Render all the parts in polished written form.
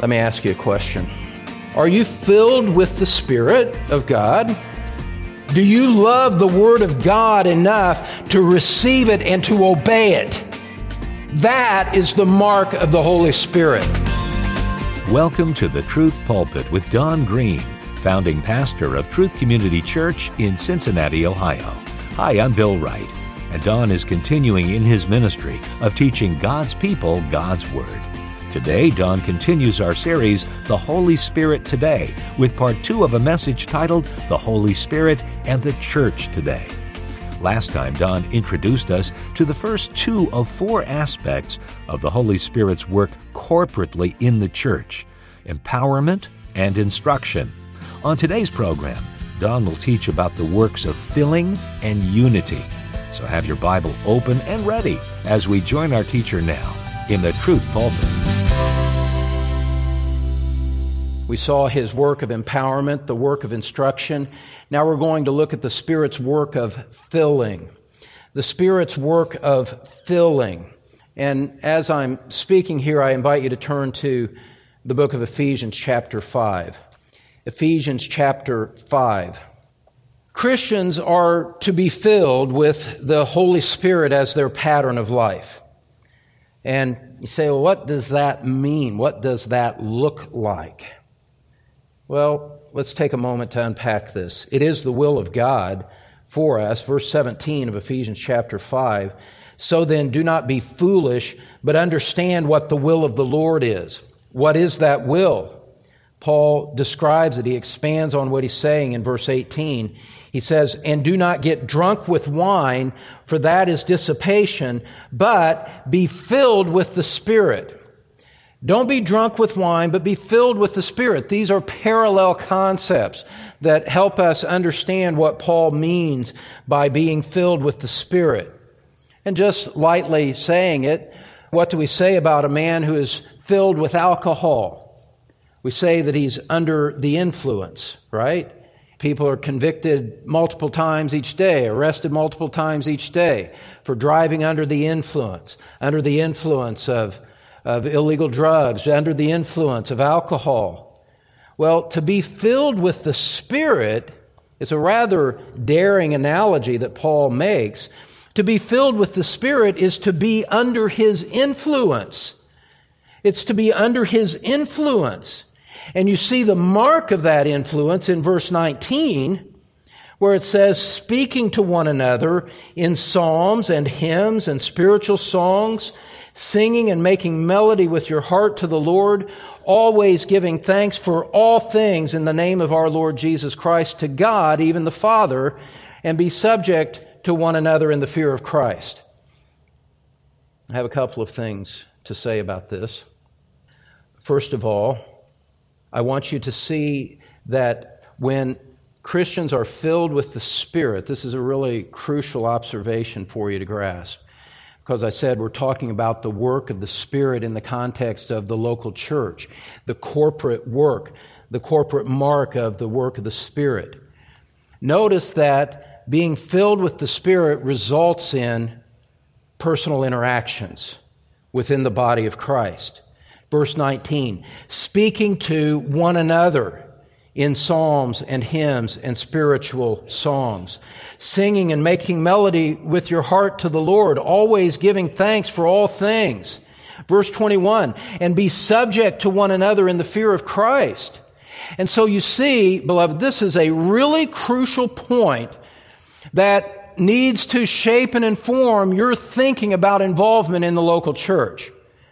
Let me ask you a question. Are you filled with the Spirit of God? Do you love the Word of God enough to receive it and to obey it? That is the mark of the Holy Spirit. Welcome to the Truth Pulpit with Don Green, founding pastor of Truth Community Church in Cincinnati, Ohio. Hi, I'm Bill Wright, and Don is continuing in his ministry of teaching God's people God's Word. Today, Don continues our series, The Holy Spirit Today, with part 2 of a message titled, The Holy Spirit and the Church Today. Last time, Don introduced us to the first 2 of 4 aspects of the Holy Spirit's work corporately in the church, empowerment and instruction. On today's program, Don will teach about the works of filling and unity. So have your Bible open and ready as we join our teacher now in the Truth Pulpit. We saw his work of empowerment, the work of instruction. Now we're going to look at the Spirit's work of filling. The Spirit's work of filling. And as I'm speaking here, I invite you to turn to the book of Ephesians chapter 5. Ephesians chapter 5. Christians are to be filled with the Holy Spirit as their pattern of life. And you say, well, what does that mean? What does that look like? Well, let's take a moment to unpack this. It is the will of God for us, verse 17 of Ephesians chapter 5. So then, do not be foolish, but understand what the will of the Lord is. What is that will? Paul describes it. He expands on what he's saying in verse 18. He says, and do not get drunk with wine, for that is dissipation, but be filled with the Spirit. Don't be drunk with wine, but be filled with the Spirit. These are parallel concepts that help us understand what Paul means by being filled with the Spirit. And just lightly saying it, what do we say about a man who is filled with alcohol? We say that he's under the influence, right? People are convicted multiple times each day, arrested multiple times each day for driving under the influence of illegal drugs, under the influence of alcohol. Well, to be filled with the Spirit is a rather daring analogy that Paul makes. To be filled with the Spirit is to be under His influence. It's to be under His influence. And you see the mark of that influence in verse 19, where it says, speaking to one another in psalms and hymns and spiritual songs, singing and making melody with your heart to the Lord, always giving thanks for all things in the name of our Lord Jesus Christ to God, even the Father, and be subject to one another in the fear of Christ. I have a couple of things to say about this. First of all, I want you to see that when Christians are filled with the Spirit, this is a really crucial observation for you to grasp. Because I said we're talking about the work of the Spirit in the context of the local church, the corporate work, the corporate mark of the work of the Spirit. Notice that being filled with the Spirit results in personal interactions within the body of Christ. Verse 19, speaking to one another in psalms and hymns and spiritual songs, singing and making melody with your heart to the Lord, always giving thanks for all things. Verse 21, and be subject to one another in the fear of Christ. And so you see, beloved, this is a really crucial point that needs to shape and inform your thinking about involvement in the local church.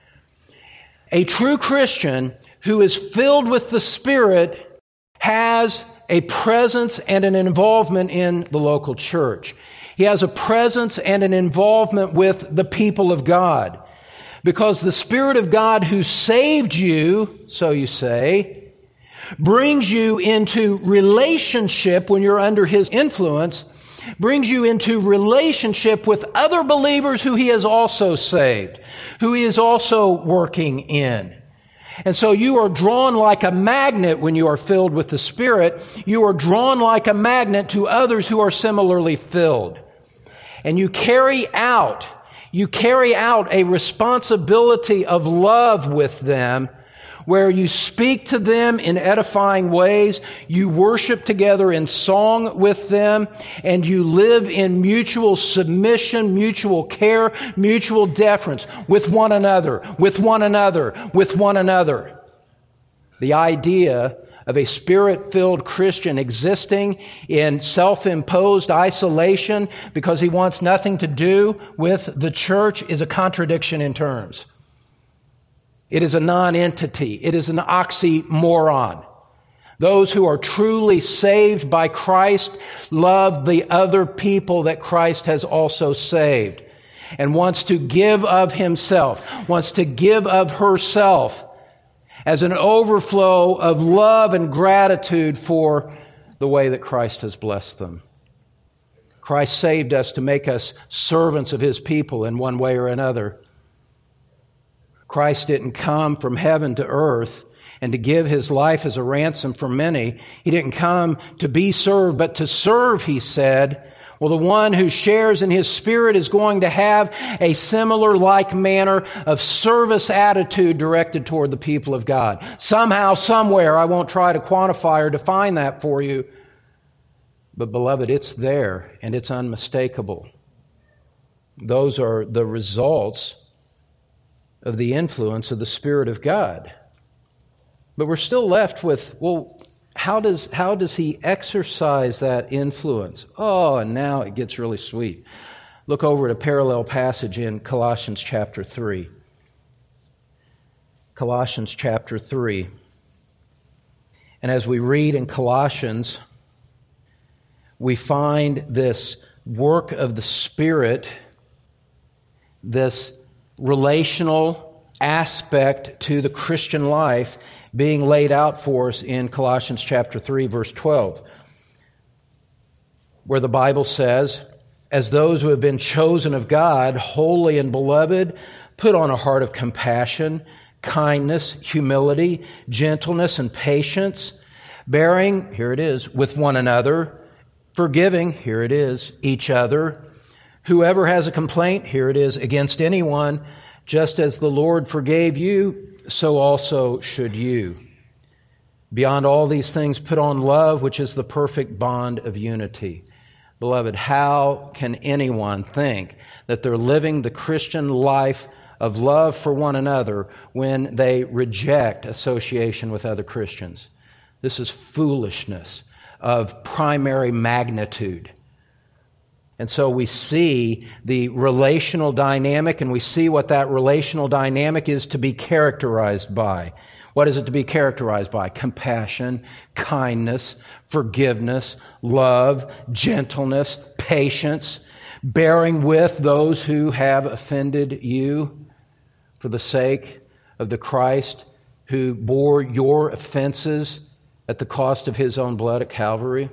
A true Christian who is filled with the Spirit has a presence and an involvement in the local church. He has a presence and an involvement with the people of God. Because the Spirit of God who saved you, so you say, brings you into relationship when you're under His influence, brings you into relationship with other believers who He has also saved, who He is also working in. And so you are drawn like a magnet when you are filled with the Spirit. You are drawn like a magnet to others who are similarly filled. And you carry out a responsibility of love with them where you speak to them in edifying ways, you worship together in song with them, and you live in mutual submission, mutual care, mutual deference with one another, with one another, with one another. The idea of a Spirit-filled Christian existing in self-imposed isolation because he wants nothing to do with the church is a contradiction in terms. It is a non-entity. It is an oxymoron. Those who are truly saved by Christ love the other people that Christ has also saved and wants to give of himself, wants to give of herself as an overflow of love and gratitude for the way that Christ has blessed them. Christ saved us to make us servants of his people in one way or another. Christ didn't come from heaven to earth and to give his life as a ransom for many. He didn't come to be served, but to serve, he said. Well, the one who shares in his Spirit is going to have a similar like manner of service attitude directed toward the people of God. Somehow, somewhere, I won't try to quantify or define that for you, but beloved, it's there and it's unmistakable. Those are the results of the influence of the Spirit of God. But we're still left with, well, how does he exercise that influence? Oh, and now it gets really sweet. Look over at a parallel passage in Colossians chapter 3. Colossians chapter 3. And as we read in Colossians, we find this work of the Spirit, this relational aspect to the Christian life being laid out for us in Colossians chapter 3, verse 12, where the Bible says, as those who have been chosen of God, holy and beloved, put on a heart of compassion, kindness, humility, gentleness, and patience, bearing, here it is, with one another, forgiving, here it is, each other. Whoever has a complaint, here it is, against anyone, just as the Lord forgave you, so also should you. Beyond all these things, put on love, which is the perfect bond of unity. Beloved, how can anyone think that they're living the Christian life of love for one another when they reject association with other Christians? This is foolishness of primary magnitude. And so we see the relational dynamic, and we see what that relational dynamic is to be characterized by. What is it to be characterized by? Compassion, kindness, forgiveness, love, gentleness, patience, bearing with those who have offended you for the sake of the Christ who bore your offenses at the cost of his own blood at Calvary.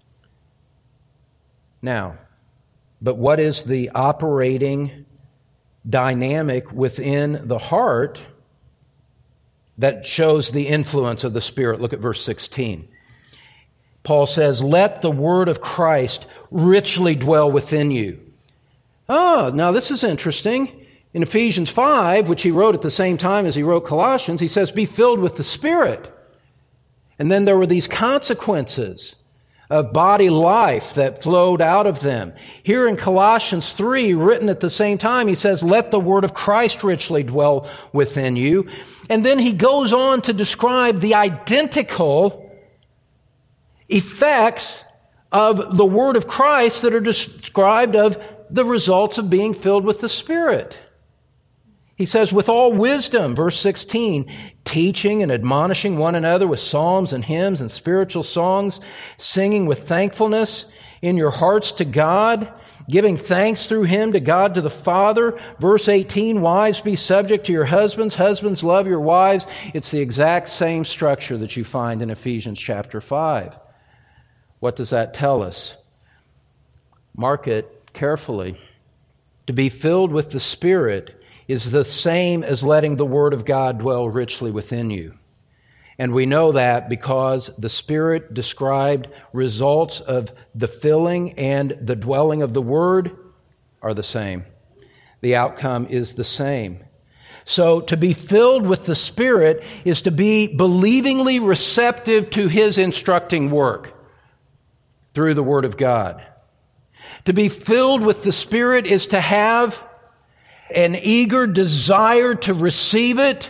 Now, but what is the operating dynamic within the heart that shows the influence of the Spirit? Look at verse 16. Paul says, let the word of Christ richly dwell within you. Oh, now this is interesting. In Ephesians 5, which he wrote at the same time as he wrote Colossians, he says, be filled with the Spirit. And then there were these consequences of body life that flowed out of them. Here in Colossians 3, written at the same time, he says, let the word of Christ richly dwell within you. And then he goes on to describe the identical effects of the word of Christ that are described of the results of being filled with the Spirit. He says, with all wisdom, verse 16, teaching and admonishing one another with psalms and hymns and spiritual songs, singing with thankfulness in your hearts to God, giving thanks through him to God to the Father. Verse 18, wives, be subject to your husbands. Husbands, love your wives. It's the exact same structure that you find in Ephesians chapter 5. What does that tell us? Mark it carefully. To be filled with the Spirit is the same as letting the Word of God dwell richly within you. And we know that because the Spirit described results of the filling and the dwelling of the Word are the same. The outcome is the same. So to be filled with the Spirit is to be believingly receptive to His instructing work through the Word of God. To be filled with the Spirit is to have an eager desire to receive it,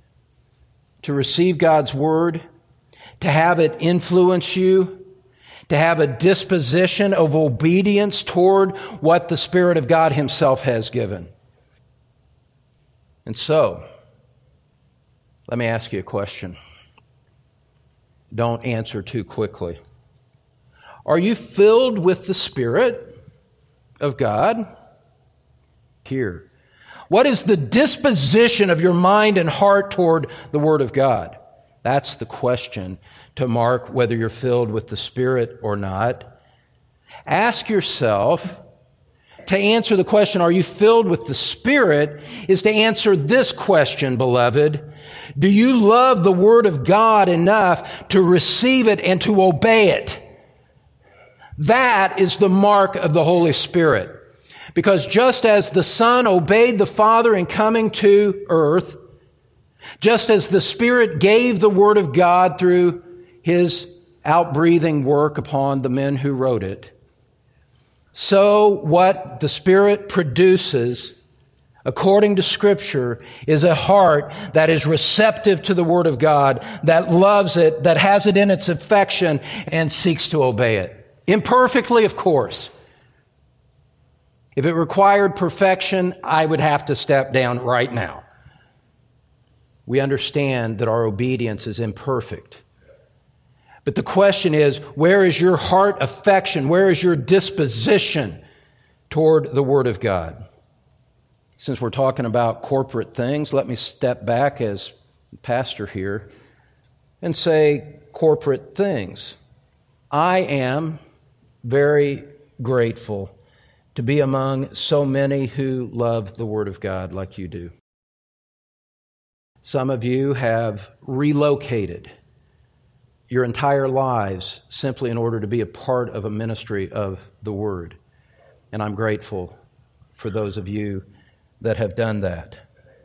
to receive God's Word, to have it influence you, to have a disposition of obedience toward what the Spirit of God Himself has given. And so, let me ask you a question. Don't answer too quickly. Are you filled with the Spirit of God? Here. What is the disposition of your mind and heart toward the Word of God? That's the question to mark whether you're filled with the Spirit or not. Ask yourself, to answer the question, are you filled with the Spirit, is to answer this question, beloved. Do you love the Word of God enough to receive it and to obey it? That is the mark of the Holy Spirit. Because just as the Son obeyed the Father in coming to earth, just as the Spirit gave the Word of God through His outbreathing work upon the men who wrote it, so what the Spirit produces, according to Scripture, is a heart that is receptive to the Word of God, that loves it, that has it in its affection, and seeks to obey it. Imperfectly, of course. If it required perfection, I would have to step down right now. We understand that our obedience is imperfect. But the question is, where is your heart affection? Where is your disposition toward the Word of God? Since we're talking about corporate things, let me step back as pastor here and say corporate things. I am very grateful to be among so many who love the Word of God like you do. Some of you have relocated your entire lives simply in order to be a part of a ministry of the Word. And I'm grateful for those of you that have done that.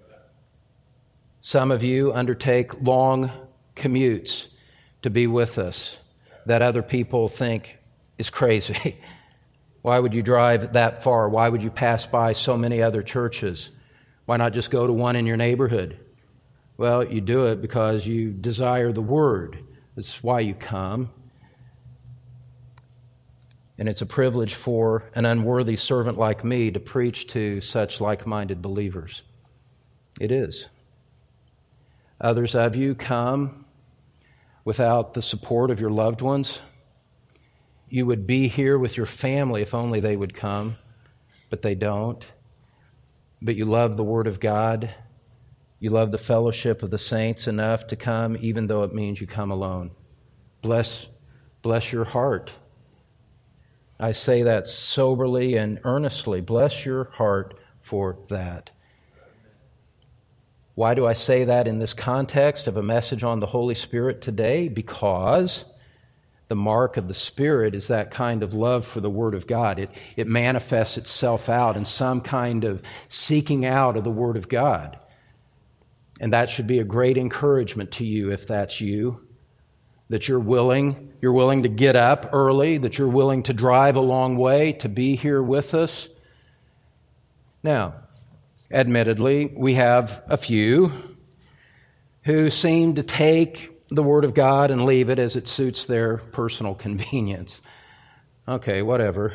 Some of you undertake long commutes to be with us that other people think is crazy. Why would you drive that far? Why would you pass by so many other churches? Why not just go to one in your neighborhood? Well, you do it because you desire the Word. That's why you come. And it's a privilege for an unworthy servant like me to preach to such like-minded believers. It is. Others of you come without the support of your loved ones. You would be here with your family if only they would come, but they don't. But you love the Word of God. You love the fellowship of the saints enough to come, even though it means you come alone. Bless your heart. I say that soberly and earnestly. Bless your heart for that. Why do I say that in this context of a message on the Holy Spirit today? Because the mark of the Spirit is that kind of love for the Word of God. It manifests itself out in some kind of seeking out of the Word of God. And that should be a great encouragement to you if that's you, that you're willing to get up early, that you're willing to drive a long way to be here with us. Now, admittedly, we have a few who seem to take the Word of God and leave it as it suits their personal convenience. Okay, whatever.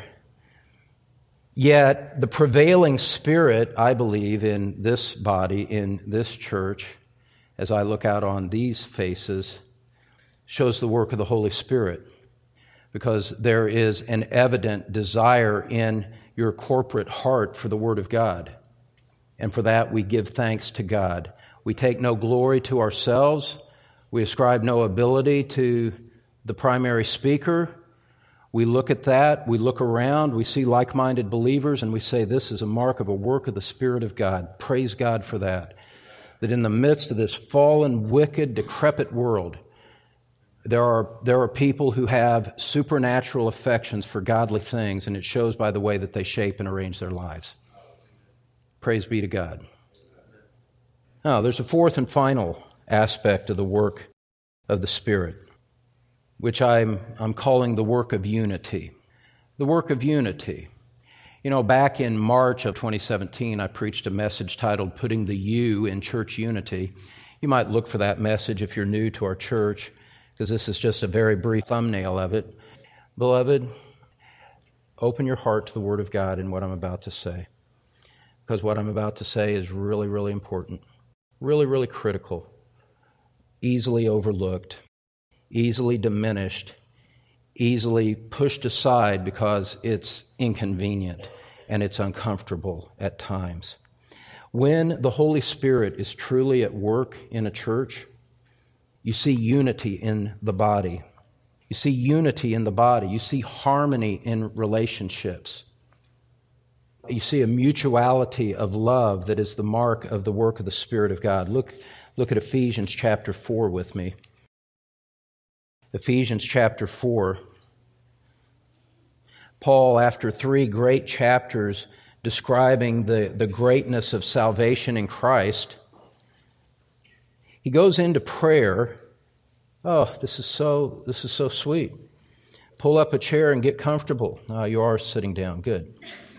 Yet, the prevailing spirit, I believe, in this body, in this church, as I look out on these faces, shows the work of the Holy Spirit, because there is an evident desire in your corporate heart for the Word of God. And for that, we give thanks to God. We take no glory to ourselves. We ascribe no ability to the primary speaker. We look at that, we look around, we see like-minded believers, and we say, this is a mark of a work of the Spirit of God. Praise God for that. That in the midst of this fallen, wicked, decrepit world, there are people who have supernatural affections for godly things, and it shows by the way that they shape and arrange their lives. Praise be to God. Now, there's a fourth and final aspect of the work of the Spirit, which I'm calling the work of unity. The work of unity. You know, back in March of 2017, I preached a message titled Putting the U in Church Unity. You might look for that message if you're new to our church, because this is just a very brief thumbnail of it. Beloved, open your heart to the Word of God in what I'm about to say, because what I'm about to say is really, really important, really, really critical, easily overlooked, easily diminished, easily pushed aside because it's inconvenient and it's uncomfortable at times. When the Holy Spirit is truly at work in a church, you see unity in the body. You see unity in the body. You see harmony in relationships. You see a mutuality of love that is the mark of the work of the Spirit of God. Look at Ephesians chapter 4 with me. Ephesians chapter 4. Paul, after 3 great chapters describing the greatness of salvation in Christ, he goes into prayer. Oh, this is so sweet. Pull up a chair and get comfortable. You are sitting down. Good.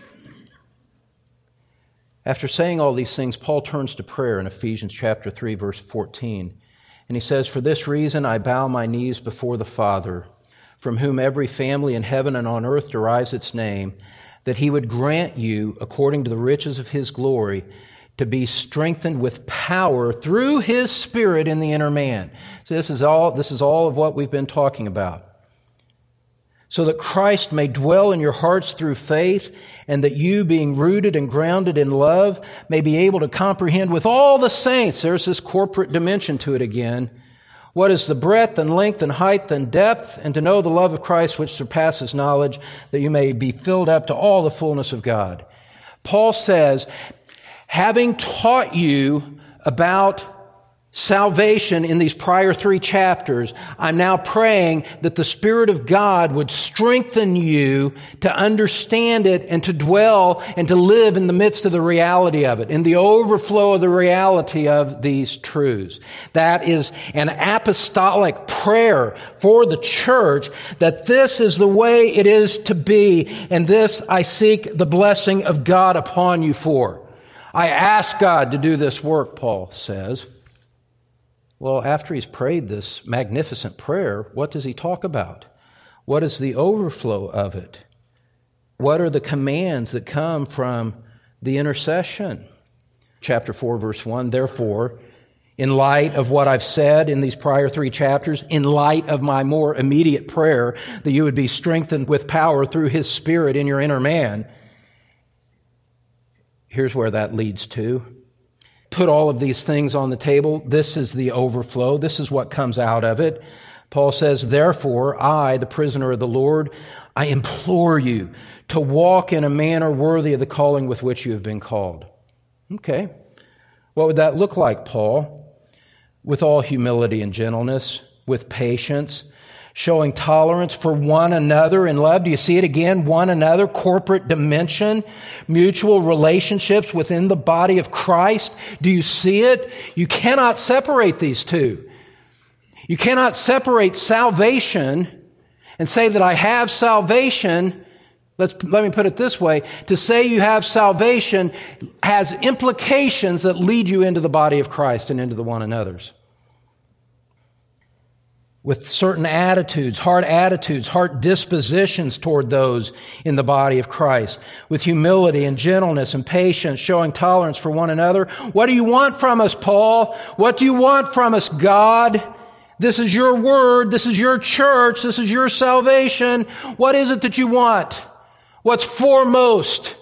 After saying all these things, Paul turns to prayer in Ephesians chapter 3, verse 14. And he says, "For this reason I bow my knees before the Father, from whom every family in heaven and on earth derives its name, that he would grant you, according to the riches of his glory, to be strengthened with power through his Spirit in the inner man." So this is all of what we've been talking about. "So that Christ may dwell in your hearts through faith, and that you, being rooted and grounded in love, may be able to comprehend with all the saints," there's this corporate dimension to it again, "what is the breadth and length and height and depth, and to know the love of Christ which surpasses knowledge, that you may be filled up to all the fullness of God." Paul says, having taught you about salvation in these prior 3 chapters, I'm now praying that the Spirit of God would strengthen you to understand it and to dwell and to live in the midst of the reality of it, in the overflow of the reality of these truths. That is an apostolic prayer for the church, that this is the way it is to be, and this I seek the blessing of God upon you for. I ask God to do this work, Paul says. Well, after he's prayed this magnificent prayer, what does he talk about? What is the overflow of it? What are the commands that come from the intercession? Chapter 4, verse 1, "Therefore, in light of what I've said in these prior 3 chapters, in light of my more immediate prayer, that you would be strengthened with power through his Spirit in your inner man," here's where that leads to. Put all of these things on the table. This is the overflow. This is what comes out of it. Paul says, "Therefore, I, the prisoner of the Lord, I implore you to walk in a manner worthy of the calling with which you have been called." Okay. What would that look like, Paul? With all humility and gentleness, with patience, showing tolerance for one another in love. Do you see it again? One another, corporate dimension, mutual relationships within the body of Christ. Do you see it? You cannot separate these two. You cannot separate salvation and say that I have salvation. Let me put it this way. To say you have salvation has implications that lead you into the body of Christ and into the one another's. With certain attitudes, heart dispositions toward those in the body of Christ, with humility and gentleness and patience, showing tolerance for one another. What do you want from us, Paul? What do you want from us, God? This is your word. This is your church. This is your salvation. What is it that you want? What's foremost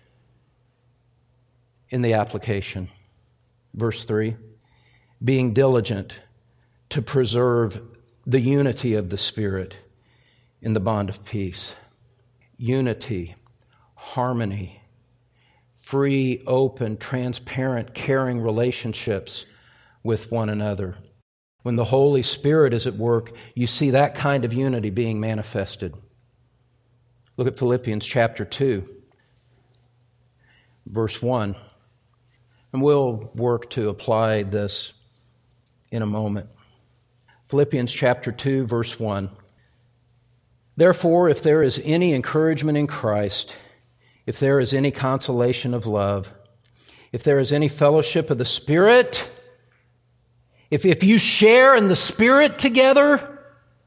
in the application? Verse 3, being diligent to preserve the unity of the Spirit in the bond of peace. Unity, harmony, free, open, transparent, caring relationships with one another. When the Holy Spirit is at work, you see that kind of unity being manifested. Look at Philippians chapter 2, verse 1. And we'll work to apply this in a moment. Philippians chapter 2, verse 1. Therefore, if there is any encouragement in Christ, if there is any consolation of love, if there is any fellowship of the Spirit, if you share in the Spirit together,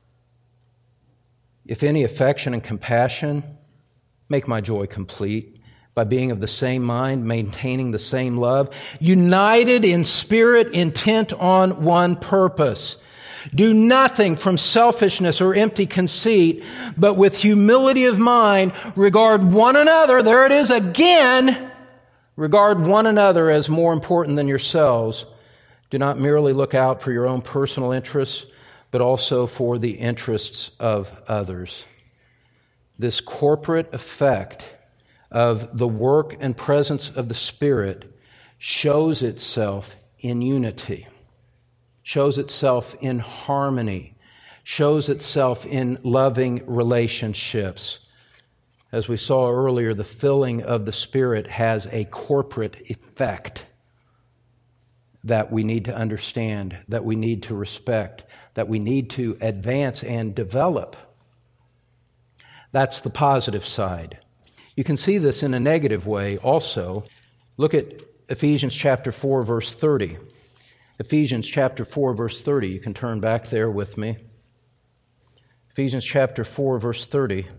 if any affection and compassion, make my joy complete by being of the same mind, maintaining the same love, united in spirit, intent on one purpose. Do nothing from selfishness or empty conceit, but with humility of mind, regard one another, there it is again, regard one another as more important than yourselves. Do not merely look out for your own personal interests, but also for the interests of others. This corporate effect of the work and presence of the Spirit shows itself in unity, shows itself in harmony, shows itself in loving relationships. As we saw earlier, the filling of the Spirit has a corporate effect that we need to understand, that we need to respect, that we need to advance and develop. That's the positive side. You can see this in a negative way also. Look at Ephesians chapter 4, verse 30. Ephesians chapter 4, verse 30. You can turn back there with me. Ephesians chapter 4, verse 30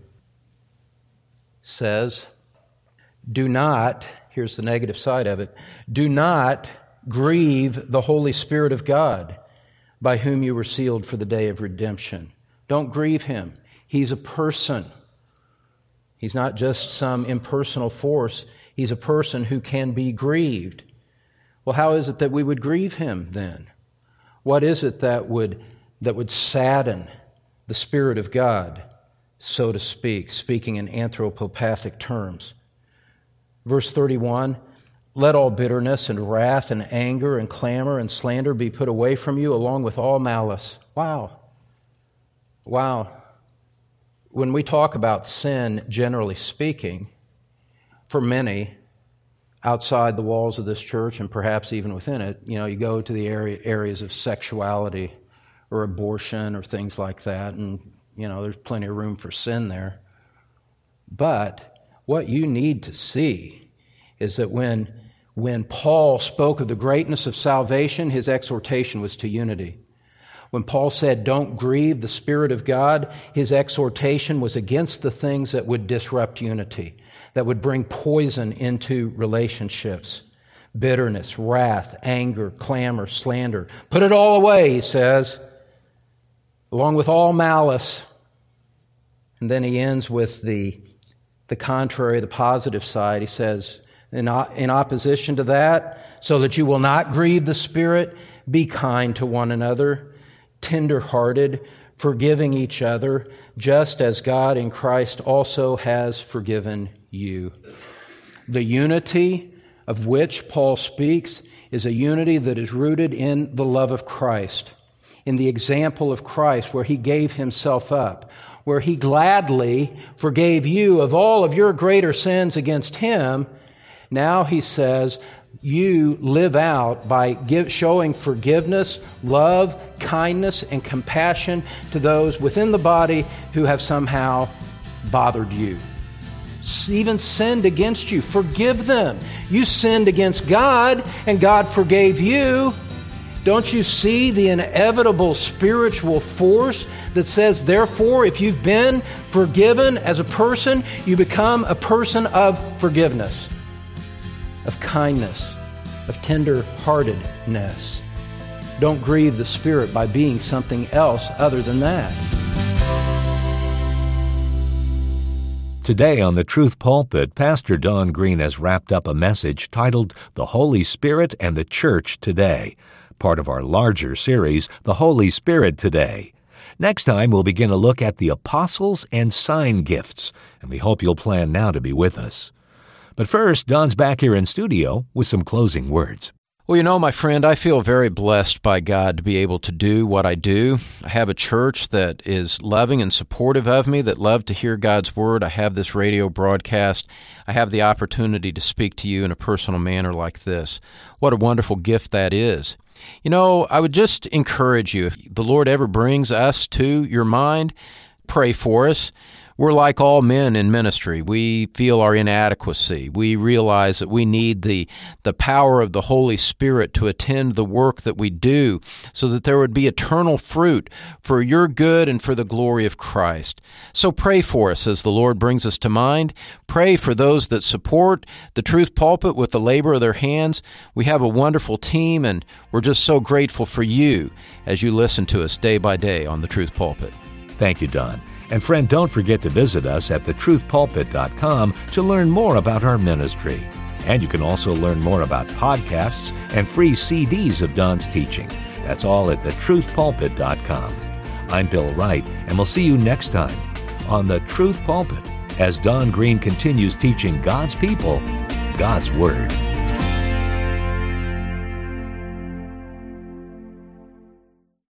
says, do not, here's the negative side of it, do not grieve the Holy Spirit of God, by whom you were sealed for the day of redemption. Don't grieve Him. He's a person. He's not just some impersonal force. He's a person who can be grieved. Well, how is it that we would grieve Him then? What is it that would sadden the Spirit of God, so to speak, speaking in anthropopathic terms? Verse 31, let all bitterness and wrath and anger and clamor and slander be put away from you, along with all malice. Wow. When we talk about sin, generally speaking, for many, outside the walls of this church and perhaps even within it, you go to the areas of sexuality or abortion or things like that, and, there's plenty of room for sin there. But what you need to see is that when Paul spoke of the greatness of salvation, his exhortation was to unity. When Paul said, don't grieve the Spirit of God, his exhortation was against the things that would disrupt unity, that would bring poison into relationships. Bitterness, wrath, anger, clamor, slander. Put it all away, he says, along with all malice. And then he ends with the contrary, the positive side. He says, in opposition to that, so that you will not grieve the Spirit, be kind to one another, tender-hearted, forgiving each other, just as God in Christ also has forgiven you. The unity of which Paul speaks is a unity that is rooted in the love of Christ, in the example of Christ, where He gave Himself up, where He gladly forgave you of all of your greater sins against Him. Now He says, you live out by showing forgiveness, love, kindness, and compassion to those within the body who have somehow bothered you, even sinned against you. Forgive them. You sinned against God, and God forgave you. Don't you see the inevitable spiritual force that says, therefore, if you've been forgiven as a person, you become a person of forgiveness, of kindness, of tender-heartedness. Don't grieve the Spirit by being something else other than that. Today on the Truth Pulpit, Pastor Don Green has wrapped up a message titled The Holy Spirit and the Church Today, part of our larger series, The Holy Spirit Today. Next time, we'll begin a look at the apostles and sign gifts, and we hope you'll plan now to be with us. But first, Don's back here in studio with some closing words. Well, you know, my friend, I feel very blessed by God to be able to do what I do. I have a church that is loving and supportive of me, that love to hear God's Word. I have this radio broadcast. I have the opportunity to speak to you in a personal manner like this. What a wonderful gift that is. You know, I would just encourage you, if the Lord ever brings us to your mind, pray for us. We're like all men in ministry. We feel our inadequacy. We realize that we need the power of the Holy Spirit to attend the work that we do so that there would be eternal fruit for your good and for the glory of Christ. So pray for us as the Lord brings us to mind. Pray for those that support the Truth Pulpit with the labor of their hands. We have a wonderful team, and we're just so grateful for you as you listen to us day by day on the Truth Pulpit. Thank you, Don. And friend, don't forget to visit us at thetruthpulpit.com to learn more about our ministry. And you can also learn more about podcasts and free CDs of Don's teaching. That's all at thetruthpulpit.com. I'm Bill Wright, and we'll see you next time on The Truth Pulpit as Don Green continues teaching God's people God's Word.